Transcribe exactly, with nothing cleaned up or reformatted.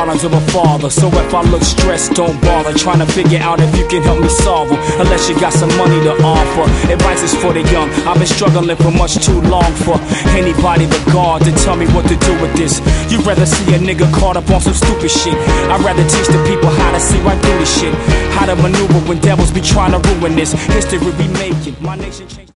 problems of a father. So if I look stressed, don't bother trying to figure out if you can help me solve them, unless you got some money to offer. Advice is for the young. I've been struggling for much too long for anybody but God to tell me what to do with this. You'd rather see a nigga caught up on some stupid shit. I'd rather teach the people how to see right through this shit, how to maneuver when devils be trying to ruin this history we making. My nation changed.